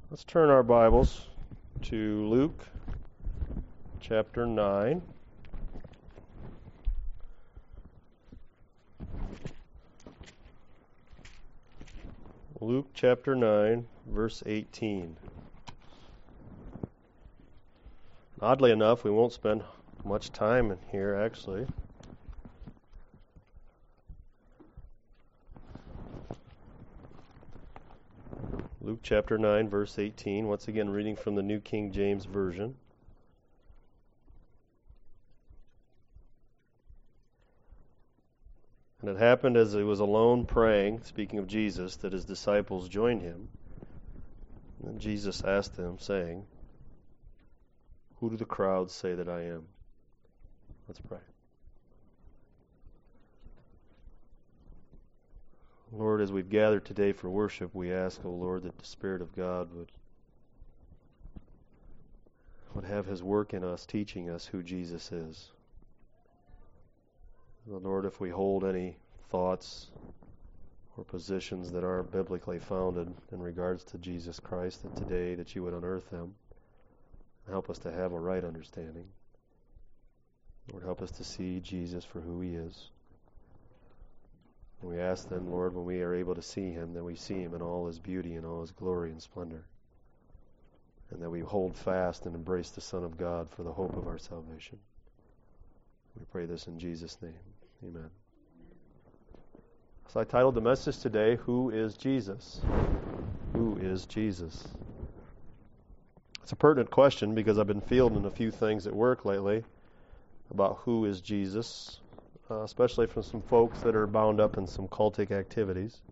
Let's turn our Bibles to Luke chapter 9. Luke chapter 9, verse 18. Oddly enough, we won't spend much time in here, actually. Luke chapter 9, verse 18, once again reading from the New King James Version. And it happened as he was alone praying, speaking of Jesus, that his disciples joined him. And Jesus asked them, saying, "Who do the crowds say that I am?" Let's pray. Lord, as we've gathered today for worship, we ask, O Lord, that the Spirit of God would have His work in us, teaching us who Jesus is. Lord, if we hold any thoughts or positions that aren't biblically founded in regards to Jesus Christ, that today that you would unearth them and help us to have a right understanding. Lord, help us to see Jesus for who He is. And we ask then, Lord, when we are able to see Him, that we see Him in all His beauty and all His glory and splendor, and that we hold fast and embrace the Son of God for the hope of our salvation. We pray this in Jesus' name. Amen. So I titled the message today, Who is Jesus? Who is Jesus? It's a pertinent question because I've been fielding a few things at work lately about who is Jesus, especially from some folks that are bound up in some cultic activities.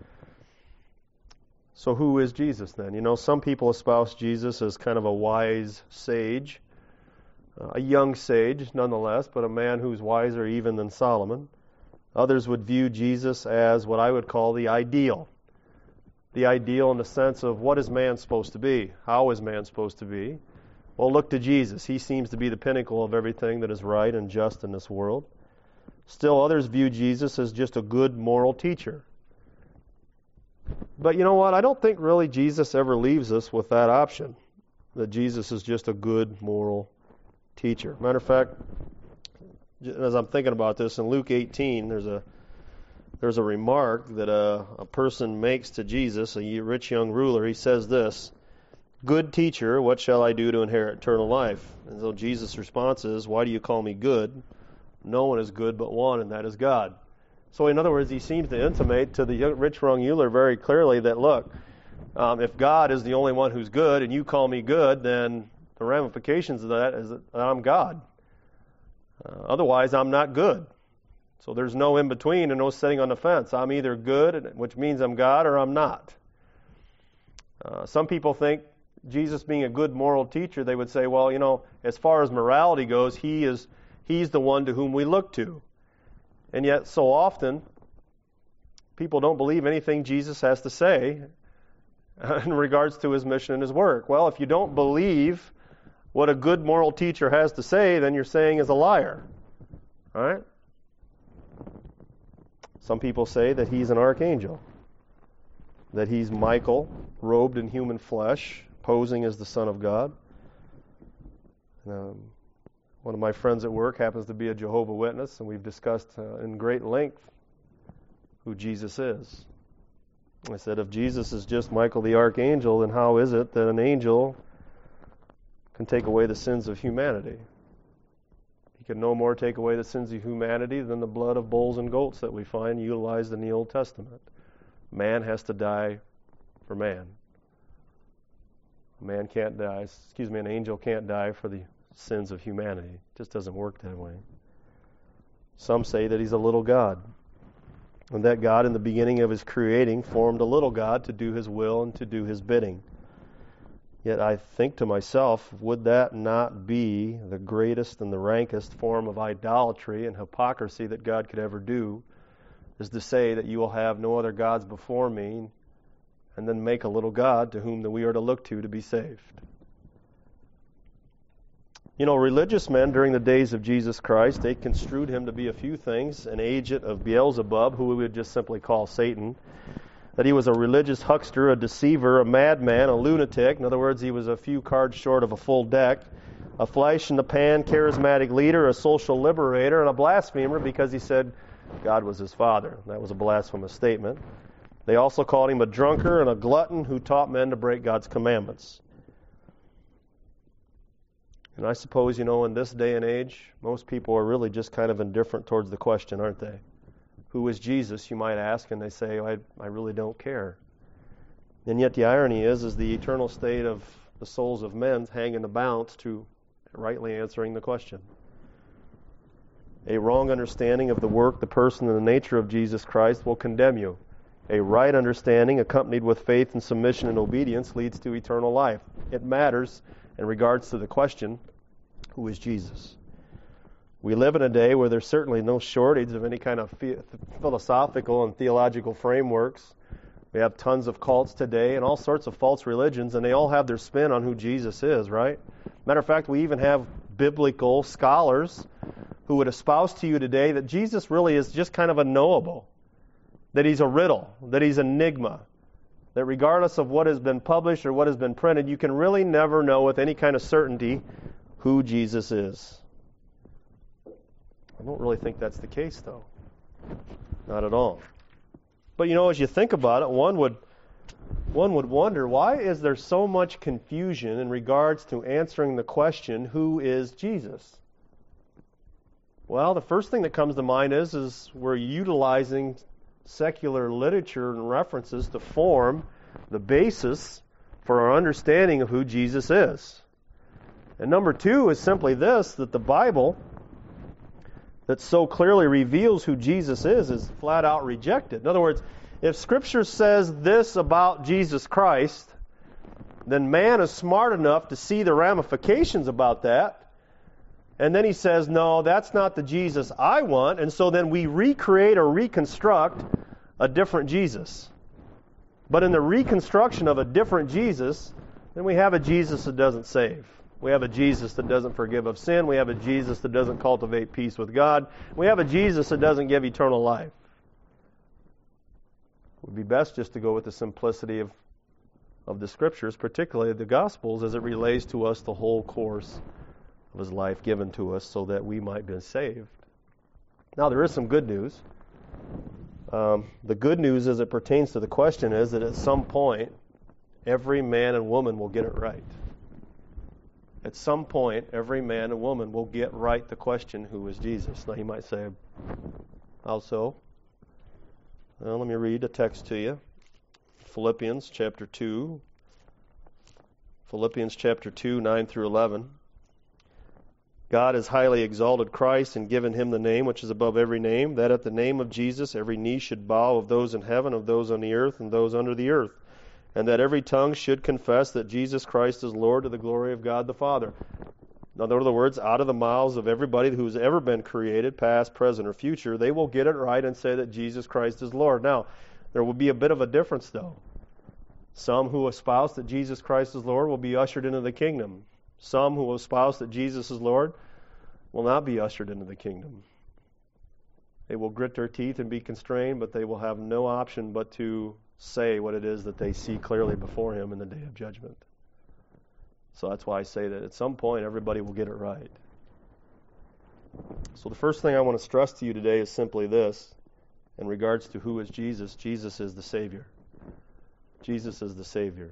So who is Jesus then? You know, some people espouse Jesus as kind of a wise sage, a young sage nonetheless, but a man who's wiser even than Solomon. Others would view Jesus as what I would call the ideal. The ideal in the sense of what is man supposed to be? How is man supposed to be? Well, look to Jesus. He seems to be the pinnacle of everything that is right and just in this world. Still, others view Jesus as just a good moral teacher. But you know what? I don't think really Jesus ever leaves us with that option, that Jesus is just a good moral teacher. Matter of fact, as I'm thinking about this, in Luke 18, there's a remark that a person makes to Jesus, a rich young ruler. He says this, "Good teacher, what shall I do to inherit eternal life?" And so Jesus' response is, "Why do you call me good? No one is good but one, and that is God." So in other words, he seems to intimate to the rich young ruler very clearly that, look, if God is the only one who's good and you call me good, then the ramifications of that is that I'm God. Otherwise, I'm not good. So there's no in-between and no sitting on the fence. I'm either good, which means I'm God, or I'm not. Some people think Jesus being a good moral teacher, they would say, well, you know, as far as morality goes, He's the one to whom we look to. And yet, so often, people don't believe anything Jesus has to say in regards to His mission and His work. Well, if you don't believe what a good moral teacher has to say, then you're saying He's a liar. All right? Some people say that He's an archangel, that He's Michael, robed in human flesh, posing as the Son of God. One of my friends at work happens to be a Jehovah's Witness, and we've discussed in great length who Jesus is. I said, if Jesus is just Michael the Archangel, then how is it that an angel can take away the sins of humanity? He can no more take away the sins of humanity than the blood of bulls and goats that we find utilized in the Old Testament. Man has to die for man. An angel can't die for the sins of humanity. It just doesn't work that way. Some say that He's a little God, and that God in the beginning of His creating formed a little God to do His will and to do His bidding. Yet I think to myself, would that not be the greatest and the rankest form of idolatry and hypocrisy that God could ever do, is to say that you will have no other gods before me, and then make a little God to whom that we are to look to be saved. You know, religious men during the days of Jesus Christ, they construed Him to be a few things: an agent of Beelzebub, who we would just simply call Satan, that he was a religious huckster, a deceiver, a madman, a lunatic. In other words, he was a few cards short of a full deck, a flash-in-the-pan charismatic leader, a social liberator, and a blasphemer because he said God was his father. That was a blasphemous statement. They also called him a drunkard and a glutton who taught men to break God's commandments. And I suppose, in this day and age, most people are really just kind of indifferent towards the question, aren't they? Who is Jesus, you might ask, and they say, I really don't care. And yet the irony is the eternal state of the souls of men hang in the balance to rightly answering the question. A wrong understanding of the work, the person, and the nature of Jesus Christ will condemn you. A right understanding, accompanied with faith and submission and obedience, leads to eternal life. It matters in regards to the question, who is Jesus? We live in a day where there's certainly no shortage of any kind of philosophical and theological frameworks. We have tons of cults today and all sorts of false religions, and they all have their spin on who Jesus is, right? Matter of fact, we even have biblical scholars who would espouse to you today that Jesus really is just kind of a knowable, that he's a riddle, that he's an enigma, that regardless of what has been published or what has been printed, you can really never know with any kind of certainty who Jesus is. I don't really think that's the case, though. Not at all. But as you think about it, one would wonder, why is there so much confusion in regards to answering the question, who is Jesus? Well, the first thing that comes to mind is we're utilizing secular literature and references to form the basis for our understanding of who Jesus is. And number two is simply this, that the Bible that so clearly reveals who Jesus is flat out rejected. In other words, if Scripture says this about Jesus Christ, then man is smart enough to see the ramifications about that. And then he says, no, that's not the Jesus I want. And so then we recreate or reconstruct a different Jesus. But in the reconstruction of a different Jesus, then we have a Jesus that doesn't save. We have a Jesus that doesn't forgive of sin. We have a Jesus that doesn't cultivate peace with God. We have a Jesus that doesn't give eternal life. It would be best just to go with the simplicity of the Scriptures, particularly the Gospels, as it relates to us the whole course of His life given to us so that we might be saved. Now, there is some good news. The good news as it pertains to the question is that at some point, every man and woman will get it right. At some point, every man and woman will get right the question, who is Jesus? Now, you might say, how so? Well, let me read a text to you. Philippians chapter 2. Philippians chapter 2, 9 through 11. God has highly exalted Christ and given him the name which is above every name, that at the name of Jesus every knee should bow, of those in heaven, of those on the earth, and those under the earth, and that every tongue should confess that Jesus Christ is Lord, to the glory of God the Father. In other words, out of the mouths of everybody who's ever been created, past, present, or future, they will get it right and say that Jesus Christ is Lord. Now, there will be a bit of a difference, though. Some who espouse that Jesus Christ is Lord will be ushered into the kingdom. Some who espouse that Jesus is Lord will not be ushered into the kingdom. They will grit their teeth and be constrained, but they will have no option but to say what it is that they see clearly before Him in the day of judgment. So that's why I say that at some point everybody will get it right. So the first thing I want to stress to you today is simply this. In regards to who is Jesus, Jesus is the Savior. Jesus is the Savior.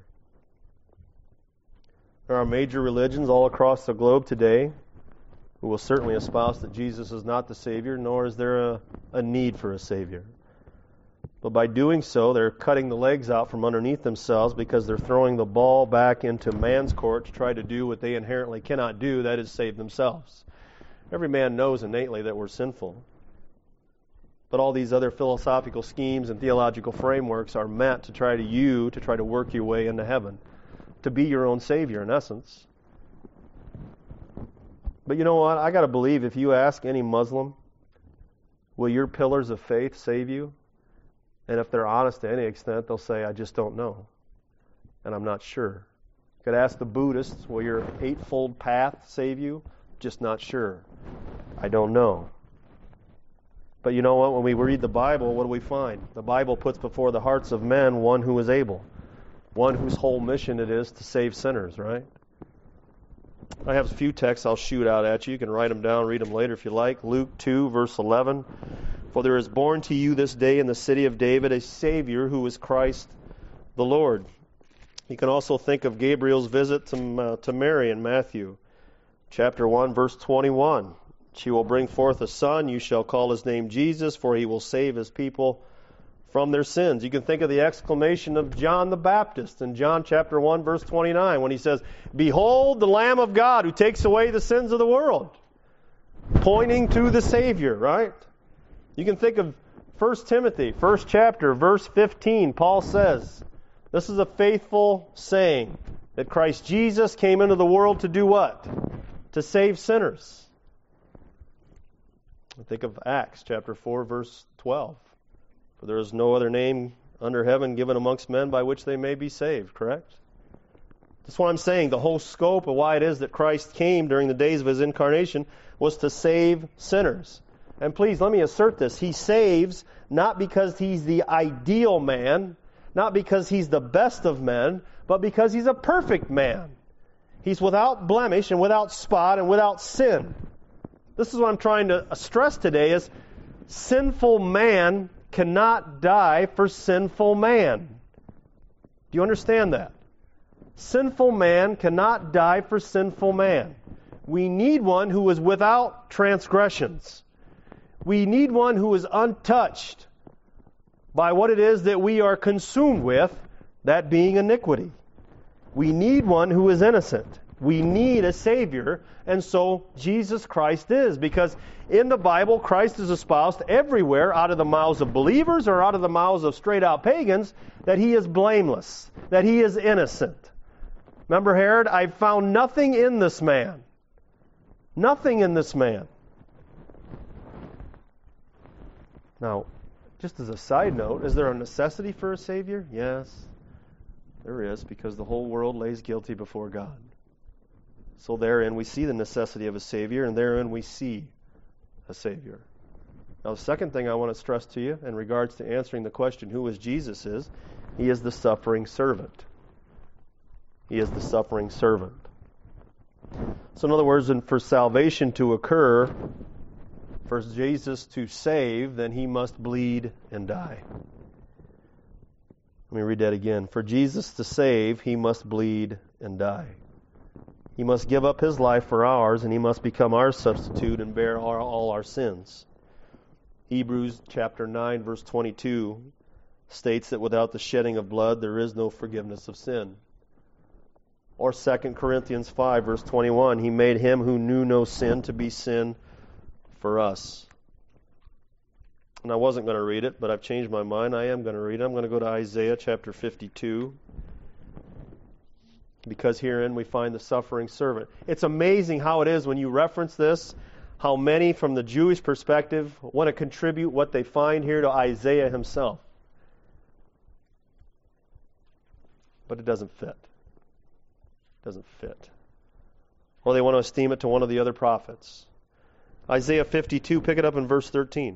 There are major religions all across the globe today who will certainly espouse that Jesus is not the Savior, nor is there a need for a Savior. But by doing so, they're cutting the legs out from underneath themselves because they're throwing the ball back into man's court to try to do what they inherently cannot do, that is, save themselves. Every man knows innately that we're sinful. But all these other philosophical schemes and theological frameworks are meant to try to work your way into heaven, to be your own Savior in essence. But you know what? I got to believe if you ask any Muslim, will your pillars of faith save you? And if they're honest to any extent, they'll say, I just don't know. And I'm not sure. You could ask the Buddhists, will your eightfold path save you? Just not sure. I don't know. But you know what? When we read the Bible, what do we find? The Bible puts before the hearts of men one who is able, one whose whole mission it is to save sinners, right? I have a few texts I'll shoot out at you. You can write them down, read them later if you like. Luke 2, verse 11. For there is born to you this day in the city of David a Savior who is Christ the Lord. You can also think of Gabriel's visit to Mary in Matthew chapter 1, verse 21. She will bring forth a son, you shall call his name Jesus, for he will save his people from their sins. You can think of the exclamation of John the Baptist in John chapter 1, verse 29, when he says, Behold the Lamb of God who takes away the sins of the world, pointing to the Savior, right? You can think of 1 Timothy, 1st chapter, verse 15. Paul says, this is a faithful saying, that Christ Jesus came into the world to do what? To save sinners. Think of Acts chapter 4, verse 12. For there is no other name under heaven given amongst men by which they may be saved, correct? That's what I'm saying. The whole scope of why it is that Christ came during the days of His incarnation was to save sinners. And please, let me assert this. He saves not because He's the ideal man, not because He's the best of men, but because He's a perfect man. He's without blemish and without spot and without sin. This is what I'm trying to stress today is sinful man cannot die for sinful man. Do you understand that? Sinful man cannot die for sinful man. We need one who is without transgressions. We need one who is untouched by what it is that we are consumed with, that being iniquity. We need one who is innocent. We need a Savior, and so Jesus Christ is. Because in the Bible, Christ is espoused everywhere, out of the mouths of believers or out of the mouths of straight-out pagans, that He is blameless, that He is innocent. Remember Herod? I found nothing in this man. Nothing in this man. Now, just as a side note, is there a necessity for a Savior? Yes, there is, because the whole world lays guilty before God. So therein we see the necessity of a Savior, and therein we see a Savior. Now the second thing I want to stress to you in regards to answering the question who is Jesus is, He is the suffering servant. He is the suffering servant. So in other words, for salvation to occur, for Jesus to save, then He must bleed and die. Let me read that again. For Jesus to save, He must bleed and die. He must give up His life for ours, and He must become our substitute and bear all our sins. Hebrews chapter 9, verse 22 states that without the shedding of blood, there is no forgiveness of sin. Or 2 Corinthians 5, verse 21, He made Him who knew no sin to be sin for us. And I wasn't going to read it, but I've changed my mind. I am going to read it. I'm going to go to Isaiah chapter 52. Because herein we find the suffering servant. It's amazing how it is when you reference this, how many from the Jewish perspective want to contribute what they find here to Isaiah himself. But it doesn't fit. It doesn't fit. Or they want to esteem it to one of the other prophets. Isaiah 52, pick it up in verse 13.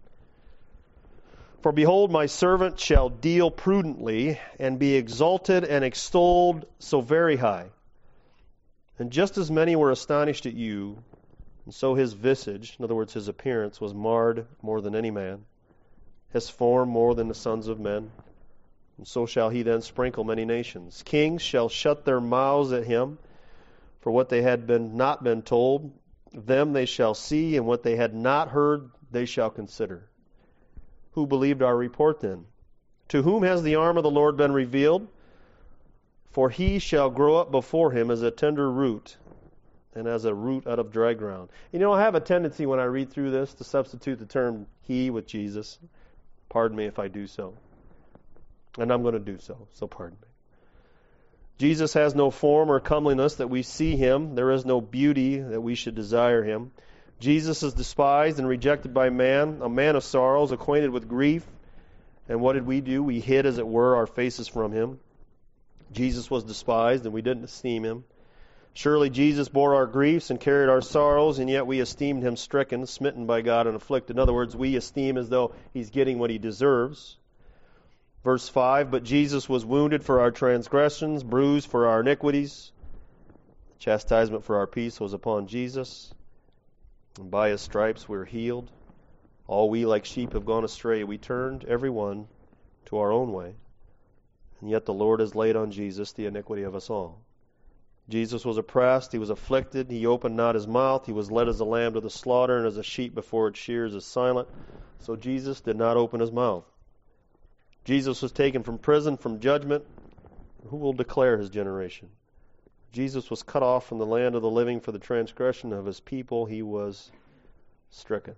For behold, my servant shall deal prudently, and be exalted and extolled so very high. And just as many were astonished at you, and so his visage, in other words, his appearance, was marred more than any man, his form more than the sons of men. And so shall he then sprinkle many nations. Kings shall shut their mouths at him, for what they had not been told, them they shall see, and what they had not heard, they shall consider. Who believed our report then? To whom has the arm of the Lord been revealed? For he shall grow up before him as a tender root, and as a root out of dry ground. You know, I have a tendency when I read through this to substitute the term he with Jesus. Pardon me if I do so. And I'm going to do so, so pardon me. Jesus has no form or comeliness that we see him. There is no beauty that we should desire him. Jesus is despised and rejected by man, a man of sorrows, acquainted with grief. And what did we do? We hid, as it were, our faces from him. Jesus was despised, and we didn't esteem him. Surely Jesus bore our griefs and carried our sorrows, and yet we esteemed him stricken, smitten by God, and afflicted. In other words, we esteem as though he's getting what he deserves. Verse 5, but Jesus was wounded for our transgressions, bruised for our iniquities. The chastisement for our peace was upon Jesus, and by his stripes we're healed. All we like sheep have gone astray. We turned every one to our own way. And yet the Lord has laid on Jesus the iniquity of us all. Jesus was oppressed, he was afflicted, he opened not his mouth, he was led as a lamb to the slaughter, and as a sheep before its shears is silent. So Jesus did not open his mouth. Jesus was taken from prison, from judgment. Who will declare his generation? Jesus was cut off from the land of the living for the transgression of his people. He was stricken.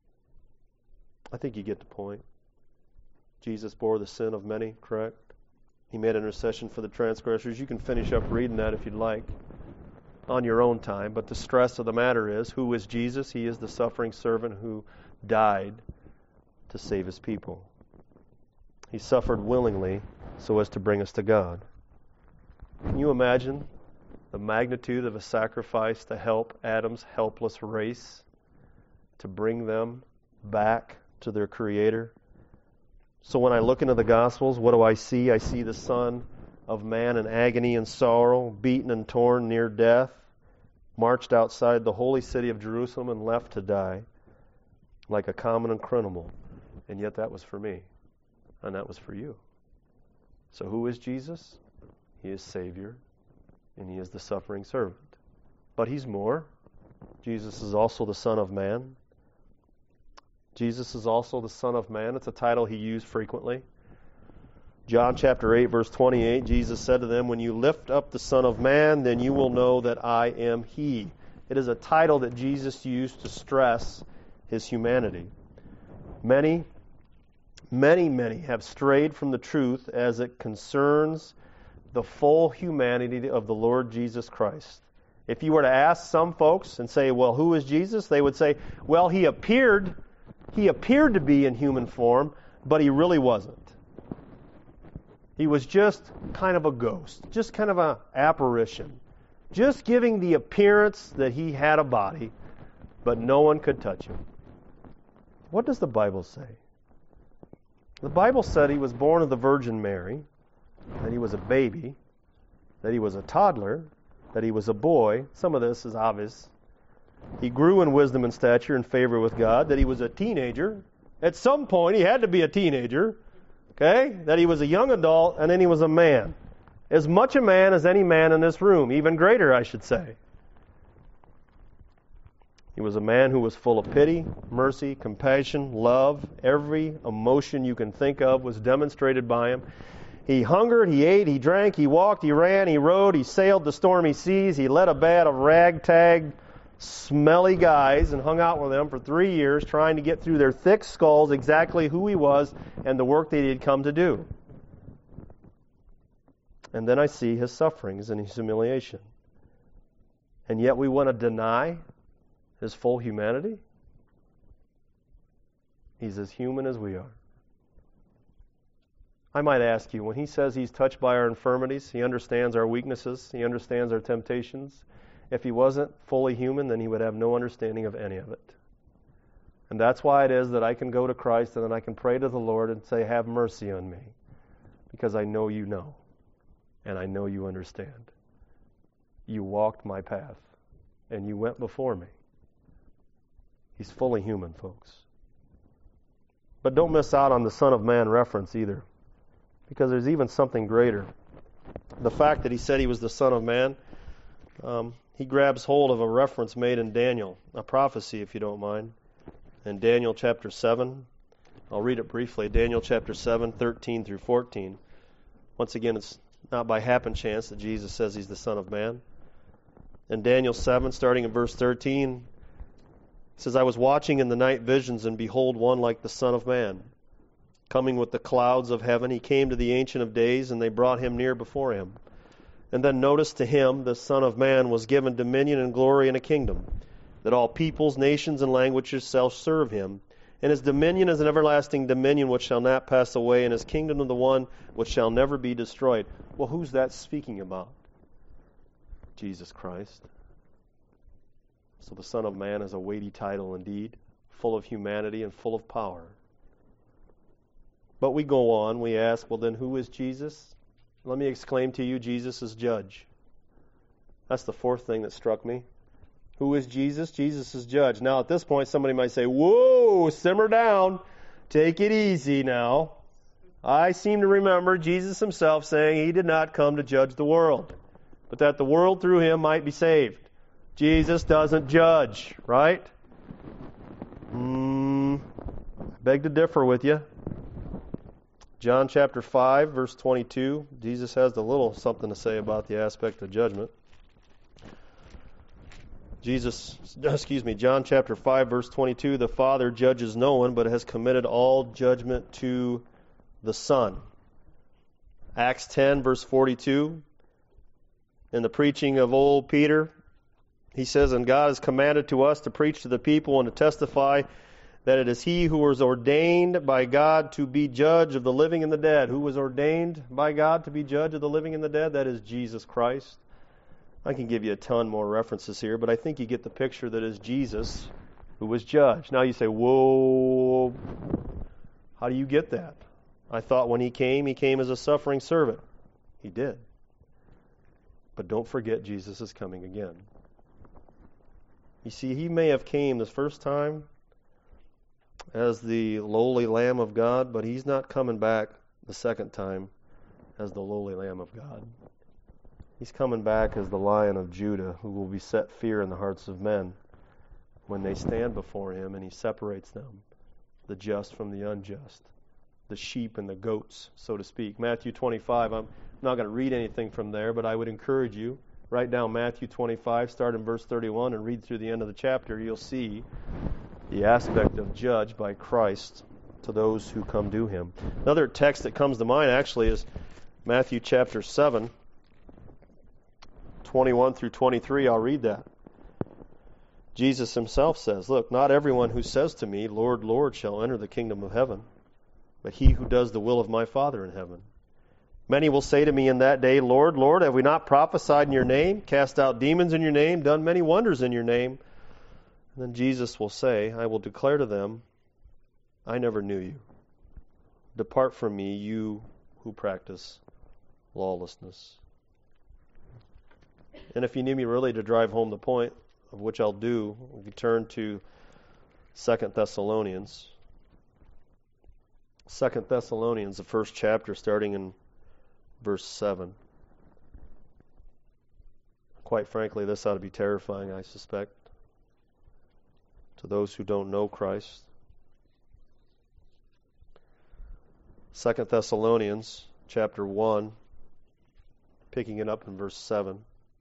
I think you get the point. Jesus bore the sin of many, correct? He made intercession for the transgressors. You can finish up reading that if you'd like on your own time. But the stress of the matter is, who is Jesus? He is the suffering servant who died to save his people. He suffered willingly so as to bring us to God. Can you imagine the magnitude of a sacrifice to help Adam's helpless race, to bring them back to their Creator? So when I look into the Gospels, what do I see? I see the Son of Man in agony and sorrow, beaten and torn near death, marched outside the holy city of Jerusalem and left to die like a common criminal. And yet that was for me, and that was for you. So who is Jesus? He is Savior, and he is the suffering servant. But he's more. Jesus is also the Son of Man. Jesus is also the Son of Man. It's a title he used frequently. John chapter 8, verse 28, Jesus said to them, when you lift up the Son of Man, then you will know that I am he. It is a title that Jesus used to stress his humanity. Many have strayed from the truth as it concerns the full humanity of the Lord Jesus Christ. If you were to ask some folks and say, well, who is Jesus? They would say, well, he appeared to be in human form, but he really wasn't. He was just kind of a ghost, just kind of an apparition, just giving the appearance that he had a body, but no one could touch him. What does the Bible say? The Bible said he was born of the Virgin Mary, that he was a baby, that he was a toddler, that he was a boy. Some of this is obvious. He grew in wisdom and stature and favor with God, that he was a teenager. At some point, he had to be a teenager, okay? That he was a young adult, and then he was a man. As much a man as any man in this room, even greater, I should say. He was a man who was full of pity, mercy, compassion, love. Every emotion you can think of was demonstrated by him. He hungered, he ate, he drank, he walked, he ran, he rode, he sailed the stormy seas, he led a band of ragtag, smelly guys and hung out with them for 3 years trying to get through their thick skulls exactly who he was and the work that he had come to do. And then I see his sufferings and his humiliation. And yet we want to deny his full humanity? He's as human as we are. I might ask you, when he says he's touched by our infirmities, he understands our weaknesses, he understands our temptations. If he wasn't fully human, then he would have no understanding of any of it. And that's why it is that I can go to Christ and then I can pray to the Lord and say, have mercy on me. Because I know you know. And I know you understand. You walked my path. And you went before me. He's fully human, folks. But don't miss out on the Son of Man reference either. Because there's even something greater. The fact that he said he was the Son of Man, he grabs hold of a reference made in Daniel, a prophecy, if you don't mind. In Daniel chapter 7, I'll read it briefly. Daniel chapter 7, 13 through 14. Once again, it's not by happen chance that Jesus says he's the Son of Man. In Daniel 7, starting in verse 13, it says, I was watching in the night visions, and behold, one like the Son of Man, coming with the clouds of heaven. He came to the Ancient of Days, and they brought him near before him. And then notice, to him, the Son of Man, was given dominion and glory and a kingdom, that all peoples, nations, and languages shall serve him. And his dominion is an everlasting dominion which shall not pass away, and his kingdom is the one which shall never be destroyed. Well, who's that speaking about? Jesus Christ. So the Son of Man is a weighty title indeed, full of humanity and full of power. But we go on, we ask, well then who is Jesus? Let me exclaim to you, Jesus is judge. That's the fourth thing that struck me. Who is Jesus? Jesus is judge. Now at this point somebody might say, whoa, simmer down, take it easy now. I seem to remember Jesus himself saying he did not come to judge the world, but that the world through him might be saved. Jesus doesn't judge, right? I beg to differ with you. John chapter 5, verse 22, Jesus has a little something to say about the aspect of judgment. John chapter 5, verse 22, the Father judges no one, but has committed all judgment to the Son. Acts 10, verse 42, in the preaching of old Peter, he says, and God has commanded to us to preach to the people and to testify that it is he who was ordained by God to be judge of the living and the dead. Who was ordained by God to be judge of the living and the dead? That is Jesus Christ. I can give you a ton more references here, but I think you get the picture that is Jesus who was judge. Now you say, whoa, how do you get that? I thought when he came as a suffering servant. He did. But don't forget Jesus is coming again. You see, he may have came the first time as the lowly Lamb of God, but he's not coming back the second time as the lowly Lamb of God. He's coming back as the Lion of Judah, who will be set fear in the hearts of men when they stand before him, and he separates them, the just from the unjust, the sheep and the goats, so to speak. Matthew 25, I'm not going to read anything from there, but I would encourage you, write down Matthew 25, start in verse 31, and read through the end of the chapter. You'll see the aspect of judge by Christ to those who come to him. Another text that comes to mind actually is Matthew chapter 7, 21 through 23. I'll read that. Jesus himself says, look, not everyone who says to me, Lord, Lord, shall enter the kingdom of heaven, but he who does the will of my Father in heaven. Many will say to me in that day, Lord, Lord, have we not prophesied in your name, cast out demons in your name, done many wonders in your name? And then Jesus will say, I will declare to them, I never knew you. Depart from me, you who practice lawlessness. And if you need me really to drive home the point, of which I'll do, we turn to 2 Thessalonians. 2 Thessalonians, the first chapter, starting in verse 7. Quite frankly, this ought to be terrifying, I suspect, to those who don't know Christ. 2 Thessalonians, chapter 1, picking it up in verse 7.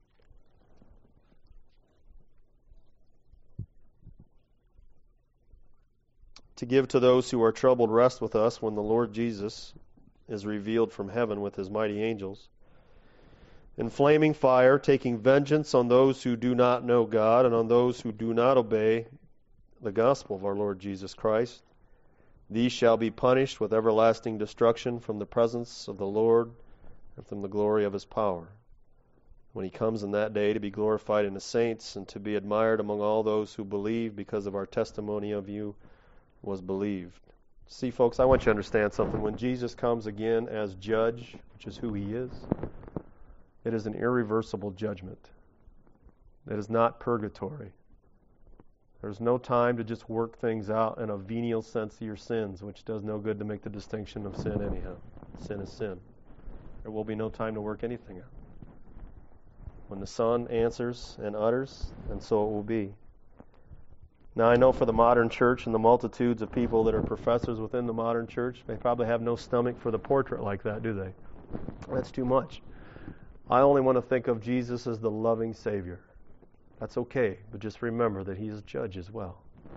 To give to those who are troubled rest with us when the Lord Jesus is revealed from heaven with his mighty angels, in flaming fire, taking vengeance on those who do not know God and on those who do not obey the gospel of our Lord Jesus Christ. These shall be punished with everlasting destruction from the presence of the Lord and from the glory of his power, when he comes in that day to be glorified in the saints and to be admired among all those who believe, because of our testimony of you was believed. See, folks, I want you to understand something. When Jesus comes again as judge, which is who he is, it is an irreversible judgment. It is not purgatory. There's no time to just work things out in a venial sense of your sins, which does no good to make the distinction of sin anyhow. Sin is sin. There will be no time to work anything out. When the Son answers and utters, and so it will be. Now, I know for the modern church and the multitudes of people that are professors within the modern church, they probably have no stomach for the portrait like that, do they? That's too much. I only want to think of Jesus as the loving Savior. That's okay, but just remember that he's a judge as well.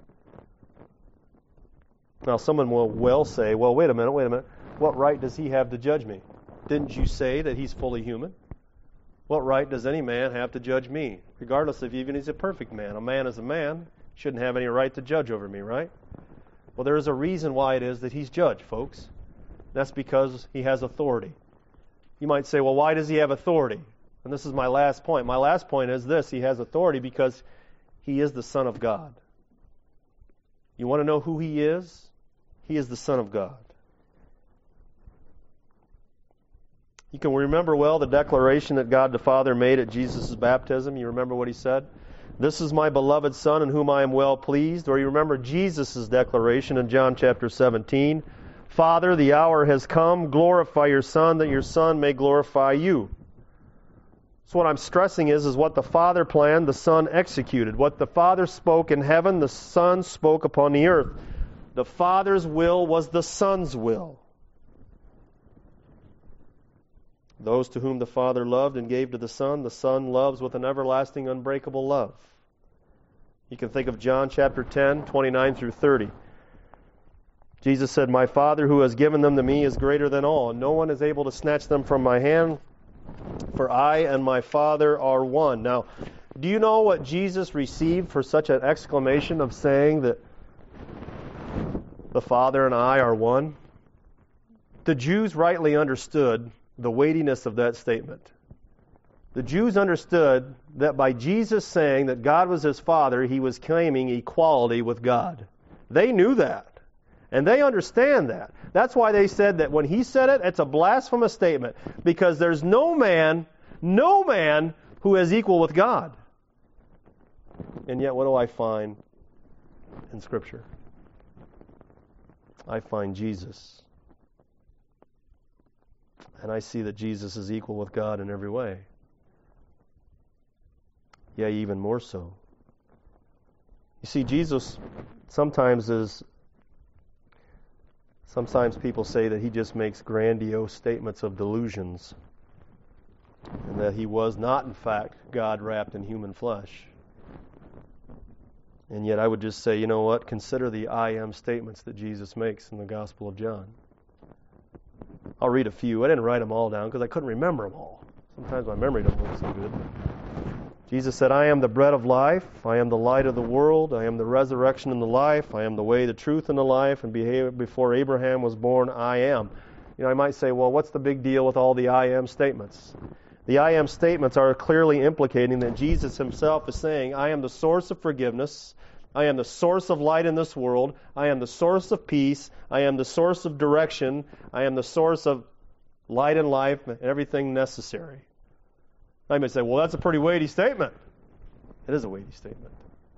Now, someone will well say, well, wait a minute. What right does he have to judge me? Didn't you say that he's fully human? What right does any man have to judge me? Regardless of even he's a perfect man. A man is a man. Shouldn't have any right to judge over me, right? Well, there is a reason why it is that he's judge, folks. That's because he has authority. You might say, well, why does he have authority? And this is my last point. My last point is this: He has authority because He is the Son of God. You want to know who He is? He is the Son of God. You can remember well the declaration that God the Father made at Jesus' baptism. You remember what He said? This is my beloved Son in whom I am well pleased. Or you remember Jesus' declaration in John chapter 17. Father, the hour has come. Glorify your Son, that your Son may glorify you. So what I'm stressing is what the Father planned, the Son executed. What the Father spoke in heaven, the Son spoke upon the earth. The Father's will was the Son's will. Those to whom the Father loved and gave to the Son loves with an everlasting, unbreakable love. You can think of John chapter 10, 29 through 30. Jesus said, My Father who has given them to me is greater than all, and no one is able to snatch them from my hand, for I and my Father are one. Now, do you know what Jesus received for such an exclamation of saying that the Father and I are one? The Jews rightly understood the weightiness of that statement. The Jews understood that by Jesus saying that God was His Father, He was claiming equality with God. They knew that. And they understand that. That's why they said that when He said it, it's a blasphemous statement. Because there's no man who is equal with God. And yet, what do I find in Scripture? I find Jesus. And I see that Jesus is equal with God in every way. Yeah, even more so. You see, Jesus sometimes people say that He just makes grandiose statements of delusions, and that He was not, in fact, God wrapped in human flesh. And yet I would just say, you know what? Consider the I am statements that Jesus makes in the Gospel of John. I'll read a few. I didn't write them all down because I couldn't remember them all. Sometimes my memory doesn't work so good. Jesus said, I am the bread of life. I am the light of the world. I am the resurrection and the life. I am the way, the truth, and the life. And before Abraham was born, I am. You know, I might say, well, what's the big deal with all the I am statements? The I am statements are clearly implicating that Jesus Himself is saying, I am the source of forgiveness. I am the source of light in this world. I am the source of peace. I am the source of direction. I am the source of light and life and everything necessary. I may say, well, that's a pretty weighty statement. It is a weighty statement.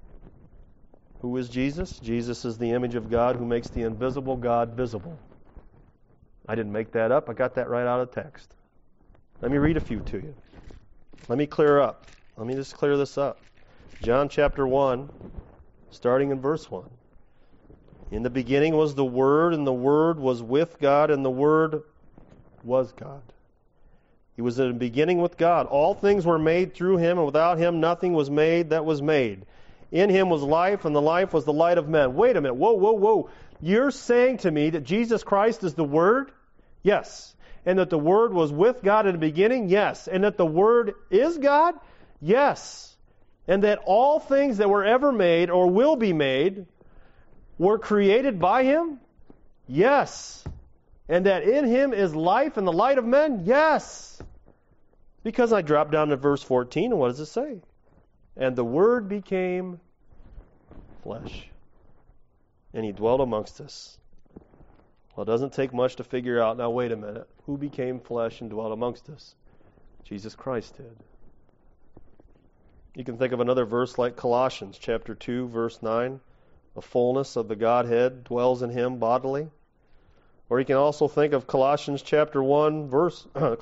Who is Jesus? Jesus is the image of God who makes the invisible God visible. I didn't make that up. I got that right out of text. Let me read a few to you. Let me just clear this up. John chapter 1. Starting in verse 1. In the beginning was the Word, and the Word was with God, and the Word was God. He was in the beginning with God. All things were made through Him, and without Him nothing was made that was made. In Him was life, and the life was the light of men. Wait a minute. Whoa. You're saying to me that Jesus Christ is the Word? Yes. And that the Word was with God in the beginning? Yes. And that the Word is God? Yes. And that all things that were ever made or will be made were created by Him? Yes. And that in Him is life and the light of men? Yes. Because I drop down to verse 14, and what does it say? And the Word became flesh, and He dwelt amongst us. Well, it doesn't take much to figure out, now wait a minute, who became flesh and dwelt amongst us? Jesus Christ did. You can think of another verse like Colossians chapter 2, verse 9. The fullness of the Godhead dwells in Him bodily. Or you can also think of Colossians chapter 1, verse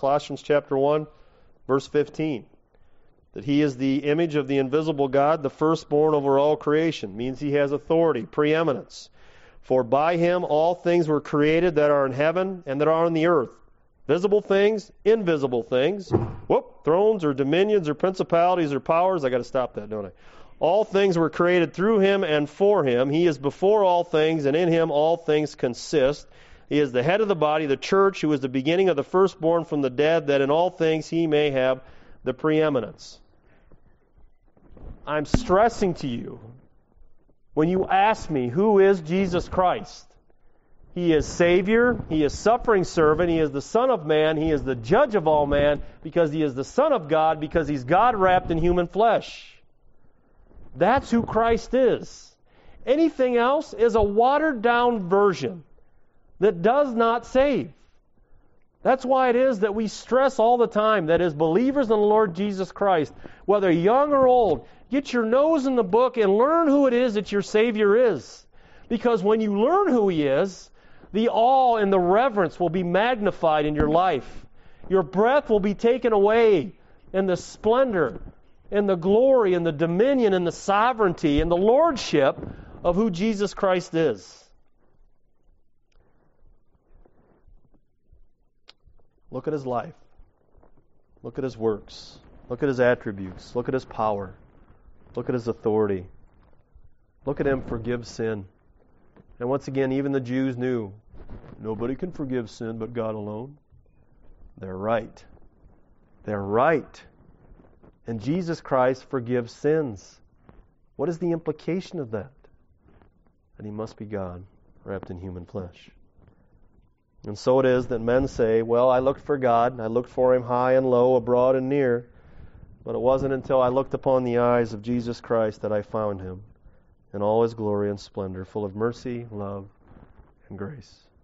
15. That He is the image of the invisible God, the firstborn over all creation. Means He has authority, preeminence. For by Him all things were created that are in heaven and that are on the earth. Visible things, invisible things. Thrones or dominions or principalities or powers. I got to stop that, don't I? All things were created through Him and for Him. He is before all things, and in Him all things consist. He is the head of the body, the church, who is the beginning of the firstborn from the dead, that in all things He may have the preeminence. I'm stressing to you, when you ask me, who is Jesus Christ? He is Savior. He is suffering servant. He is the Son of Man. He is the judge of all man because He is the Son of God, because He's God wrapped in human flesh. That's who Christ is. Anything else is a watered-down version that does not save. That's why it is that we stress all the time that as believers in the Lord Jesus Christ, whether young or old, get your nose in the book and learn who it is that your Savior is. Because when you learn who He is, the awe and the reverence will be magnified in your life. Your breath will be taken away, and the splendor and the glory and the dominion and the sovereignty and the lordship of who Jesus Christ is. Look at His life. Look at His works. Look at His attributes. Look at His power. Look at His authority. Look at Him forgive sin. And once again, even the Jews knew nobody can forgive sin but God alone. They're right. They're right. And Jesus Christ forgives sins. What is the implication of that? That He must be God, wrapped in human flesh. And so it is that men say, well, I looked for God, I looked for Him high and low, abroad and near, but it wasn't until I looked upon the eyes of Jesus Christ that I found Him in all His glory and splendor, full of mercy, love, and grace.